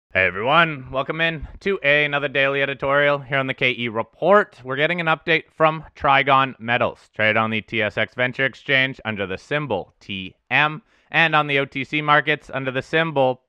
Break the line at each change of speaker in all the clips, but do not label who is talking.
Hey everyone, welcome in to another daily editorial here on the KE Report. We're getting an update from Trigon Metals, traded on the TSX Venture Exchange under the symbol TM and on the OTC markets under the symbol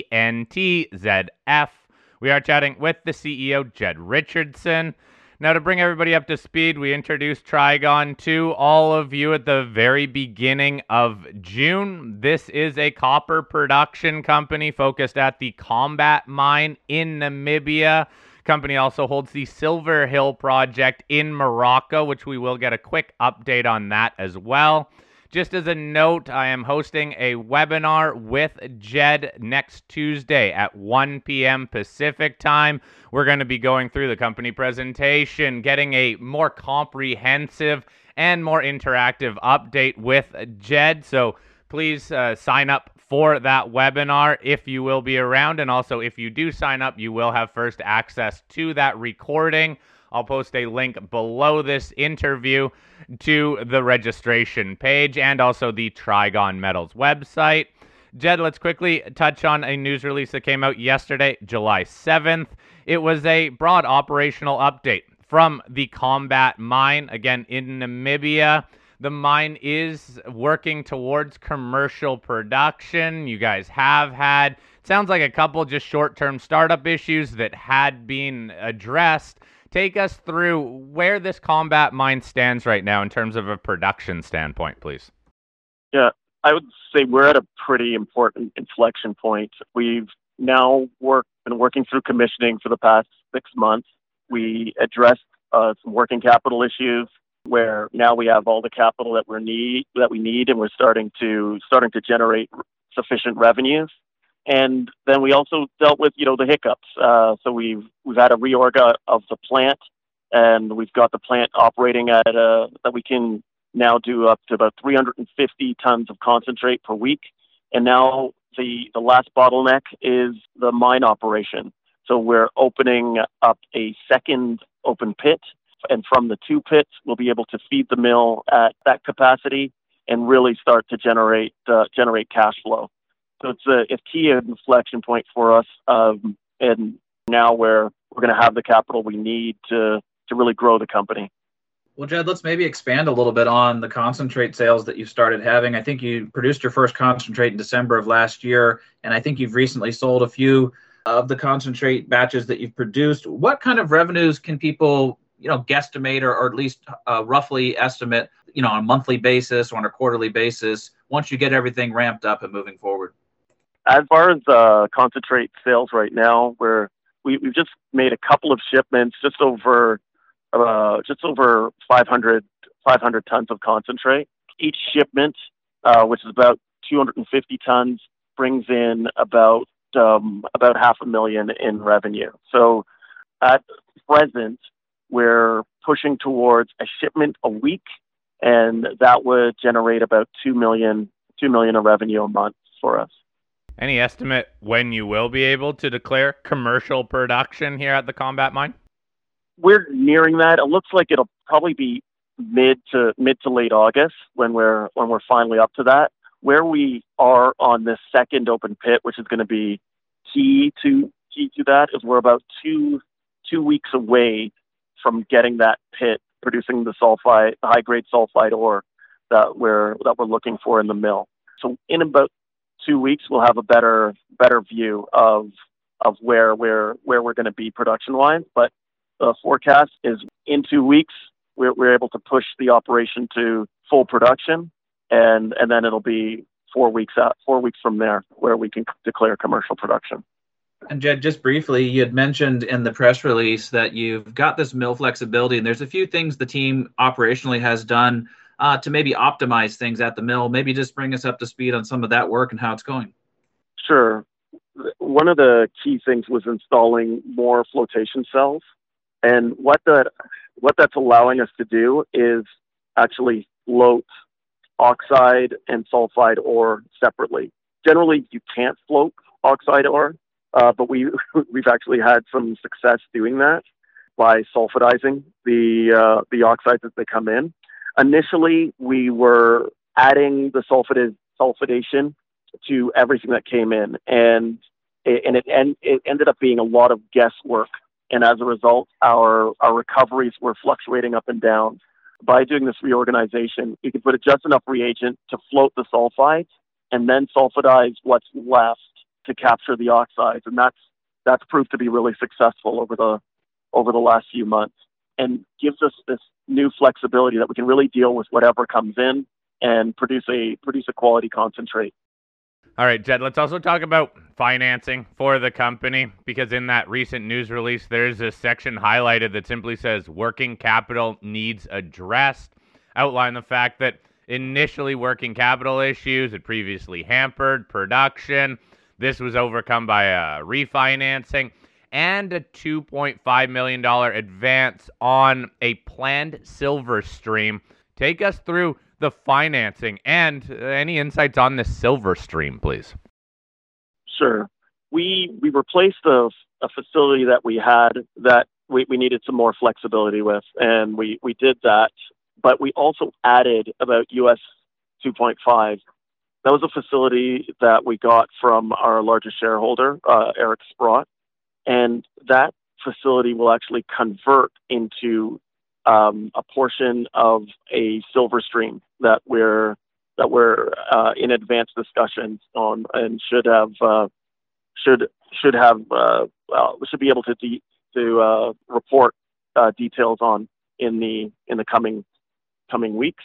PNTZF. We are chatting with the CEO, Jed Richardson. Now, to bring everybody up to speed, we introduced Trigon to all of you at the very beginning of June. This is a copper production company focused at the Combat Mine in Namibia. Company also holds the Silver Hill project in Morocco, which we will get a quick update on that as well. Just as a note, I am hosting a webinar with Jed next Tuesday at 1 p.m. Pacific time. We're going to be going through the company presentation, getting a more comprehensive and more interactive update with Jed. So please sign up for that webinar if you will be around. And also, if you do sign up, you will have first access to that recording. I'll post a link below this interview to the registration page and also the Trigon Metals website. Jed, let's quickly touch on a news release that came out yesterday, July 7th. It was a broad operational update from the Combat Mine, again in Namibia. The mine is working towards commercial production. You guys have had, sounds like a couple just short-term startup issues that had been addressed. Take us through where this Combat Mine stands right now in terms of a production standpoint, please.
Yeah, I would say we're at a pretty important inflection point. We've now been working through commissioning for the past 6 months. We addressed some working capital issues where now we have all the capital that we need, and we're starting to generate sufficient revenues. And then we also dealt with, the hiccups. So we've had a reorg of the plant, and we've got the plant operating at that we can now do up to about 350 tons of concentrate per week. And now the last bottleneck is the mine operation. So we're opening up a second open pit, and from the 2 pits, we'll be able to feed the mill at that capacity and really start to generate cash flow. So it's a key inflection point for us, and now we're going to have the capital we need to really grow the company.
Well, Jed, let's maybe expand a little bit on the concentrate sales that you started having. I think you produced your first concentrate in December of last year, and I think you've recently sold a few of the concentrate batches that you've produced. What kind of revenues can people, guesstimate or at least roughly estimate, on a monthly basis or on a quarterly basis once you get everything ramped up and moving forward?
As far as concentrate sales right now, we've just made a couple of shipments, just over 500 tons of concentrate. Each shipment, which is about 250 tons, brings in about $500,000 in revenue. So at present, we're pushing towards a shipment a week, and that would generate about $2 million of revenue a month for us.
Any estimate when you will be able to declare commercial production here at the Combat Mine?
We're nearing that. It looks like it'll probably be mid to late August when we're finally up to that. Where we are on this second open pit, which is going to be key to that, is we're about two weeks away from getting that pit producing the high grade sulfide ore that we're looking for in the mill. So in about 2 weeks, we'll have a better view of where we're going to be production wise. But the forecast is in 2 weeks, we're able to push the operation to full production, and then it'll be 4 weeks from there where we can declare commercial production.
And Jed, just briefly, you had mentioned in the press release that you've got this mill flexibility, and there's a few things the team operationally has done to maybe optimize things at the mill. Maybe just bring us up to speed on some of that work and how it's going.
Sure. One of the key things was installing more flotation cells. And what that's allowing us to do is actually float oxide and sulfide ore separately. Generally, you can't float oxide ore, but we've actually had some success doing that by sulfidizing the oxides as they come in. Initially, we were adding the sulfidation to everything that came in, and It ended up being a lot of guesswork. And as a result, our recoveries were fluctuating up and down. By doing this reorganization, you can put just enough reagent to float the sulfides and then sulfidize what's left to capture the oxides. And that's proved to be really successful over the last few months, and gives us this new flexibility that we can really deal with whatever comes in and produce a quality concentrate.
All right, Jed, let's also talk about financing for the company, because in that recent news release, there's a section highlighted that simply says working capital needs addressed. Outline the fact that initially working capital issues had previously hampered production. This was overcome by a refinancing and a $2.5 million advance on a planned silver stream. Take us through the financing and any insights on this silver stream, please.
Sure. We replaced a facility that we had that we needed some more flexibility with, and we did that. But we also added about US 2.5. That was a facility that we got from our largest shareholder, Eric Sprott, and that facility will actually convert into a portion of a silver stream that we're in advanced discussions on, and should be able to report details on in the coming weeks,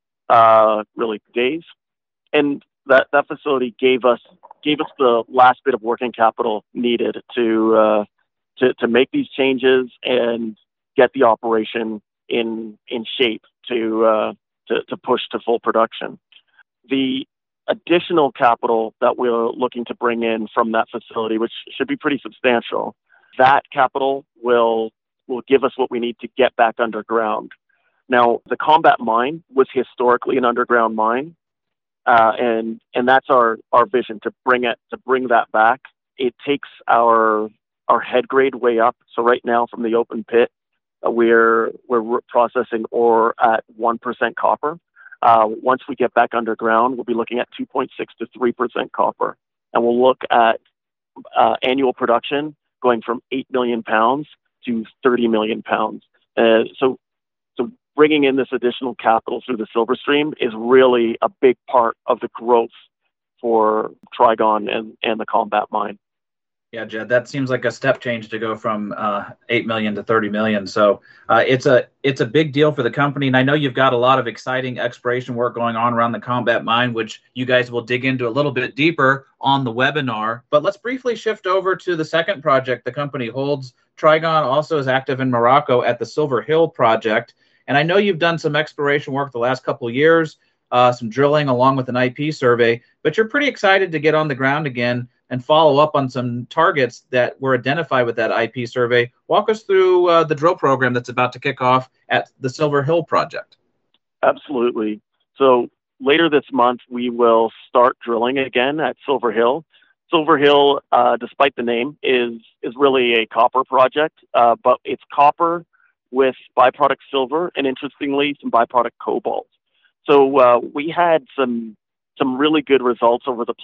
really days. And that facility gave us the last bit of working capital needed to make these changes and get the operation in shape to push to full production. The additional capital that we're looking to bring in from that facility, which should be pretty substantial, that capital will give us what we need to get back underground. Now, the Combat Mine was historically an underground mine, and that's our vision, to bring that back. It takes our head grade way up. So right now, from the open pit, we're processing ore at 1% copper. Once we get back underground, we'll be looking at 2.6 to 3% copper, and we'll look at annual production going from 8 million pounds to 30 million pounds. So bringing in this additional capital through the silver stream is really a big part of the growth for Trigon and the Combat Mine.
Yeah, Jed, that seems like a step change to go from 8 million to 30 million. So it's a big deal for the company. And I know you've got a lot of exciting exploration work going on around the Combat Mine, which you guys will dig into a little bit deeper on the webinar. But let's briefly shift over to the second project the company holds. Trigon also is active in Morocco at the Silver Hill project. And I know you've done some exploration work the last couple of years, some drilling along with an IP survey, but you're pretty excited to get on the ground again and follow up on some targets that were identified with that IP survey. Walk us through the drill program that's about to kick off at the Silver Hill project.
Absolutely. So later this month, we will start drilling again at Silver Hill. Silver Hill, despite the name, is really a copper project, but it's copper with byproduct silver and, interestingly, some byproduct cobalt. So we had some really good results over the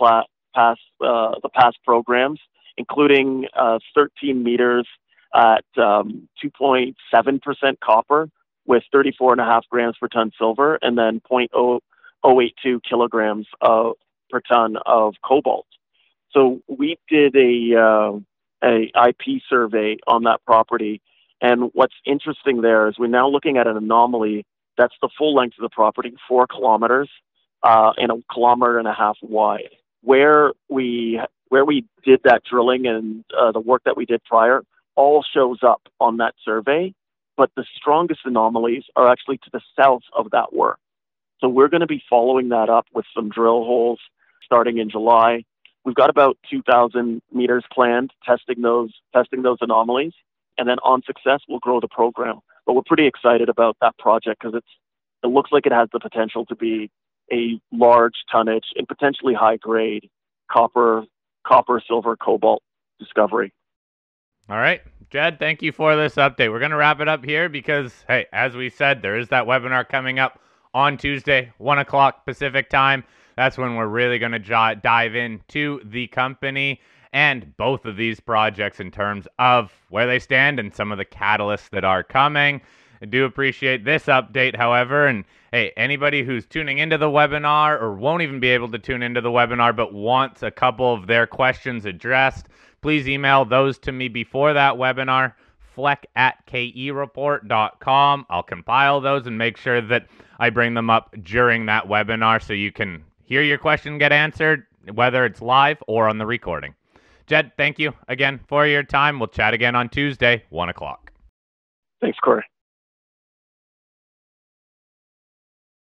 past programs, including 13 meters at 2.7% copper with 34.5 grams per ton silver, and then 0.082 kilograms per ton of cobalt. So we did a IP survey on that property, and what's interesting there is we're now looking at an anomaly that's the full length of the property, 4 kilometers, and 1.5 kilometers wide. Where we did that drilling and the work that we did prior all shows up on that survey, but the strongest anomalies are actually to the south of that work. So we're going to be following that up with some drill holes starting in July. We've got about 2,000 meters planned, testing those anomalies, and then on success, we'll grow the program. But we're pretty excited about that project because it looks like it has the potential to be a large tonnage and potentially high grade copper, silver, cobalt discovery.
All right, Jed, thank you for this update. We're going to wrap it up here because, hey, as we said, there is that webinar coming up on Tuesday, 1 o'clock Pacific time. That's when we're really going to dive into the company. and both of these projects in terms of where they stand and some of the catalysts that are coming. I do appreciate this update, however, and hey, anybody who's tuning into the webinar or won't even be able to tune into the webinar but wants a couple of their questions addressed, please email those to me before that webinar, fleck@kereport.com. I'll compile those and make sure that I bring them up during that webinar so you can hear your question get answered, whether it's live or on the recording. Jed, thank you again for your time. We'll chat again on Tuesday, 1 o'clock.
Thanks, Corey.